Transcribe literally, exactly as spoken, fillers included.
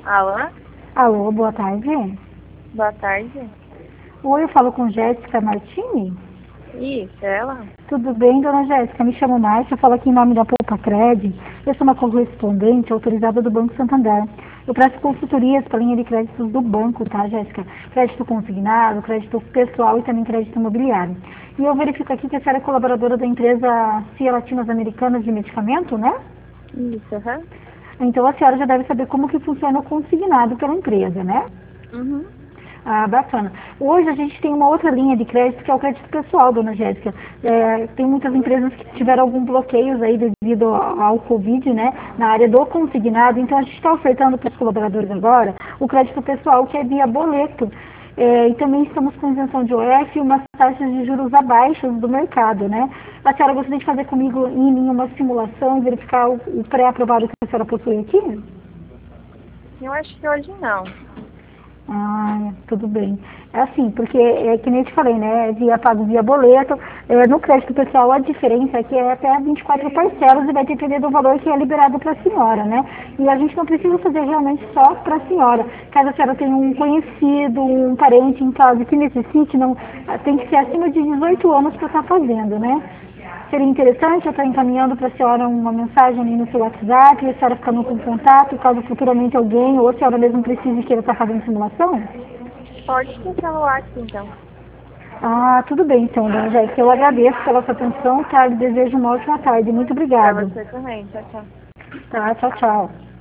Alô? Alô, boa tarde. Boa tarde. Oi, eu falo com Jéssica Martini. Isso, ela? Tudo bem, dona Jéssica? Me chamo Márcia, eu falo aqui em nome da Poupa Cred. Eu sou uma correspondente autorizada do Banco Santander. Eu presto consultorias para a linha de créditos do banco, tá, Jéssica? Crédito consignado, crédito pessoal e também crédito imobiliário. E eu verifico aqui que a senhora é colaboradora da empresa C I A Latinas Americanas de Medicamento, né? Isso, aham. Então a senhora já deve saber como que funciona o consignado pela empresa, né? Uhum. Ah, bacana. Hoje a gente tem uma outra linha de crédito que é o crédito pessoal, dona Jéssica. É, tem muitas empresas que tiveram algum bloqueios aí devido ao, ao Covid, né, na área do consignado. Então a gente está ofertando para os colaboradores agora o crédito pessoal que é via boleto. É, e também estamos com isenção de O F e umas taxas de juros abaixo do mercado, né? A senhora gostaria de fazer comigo em mim uma simulação e verificar o, o pré-aprovado que a senhora possui aqui? Eu acho que hoje não. Ah, tudo bem. É assim, porque é que nem eu te falei, né? É via pago via boleto. É, no crédito pessoal a diferença é que é até vinte e quatro parcelas e vai depender do valor que é liberado para a senhora, né? E a gente não precisa fazer realmente só para a senhora. Caso a senhora tenha um conhecido, um parente em casa que necessite, não, tem que ser acima de dezoito anos para estar fazendo, né? Seria interessante eu estar encaminhando para a senhora uma mensagem ali no seu WhatsApp, e a senhora ficando com contato, caso futuramente alguém ou a senhora mesmo precise queira estar fazendo simulação? Pode ser celular aqui, então. Ah, tudo bem então, dona Jéssica. Eu agradeço pela sua atenção, tá? E desejo uma ótima tarde. Muito Pra obrigada. você também. Tchau, tchau. Tá, tchau, tchau.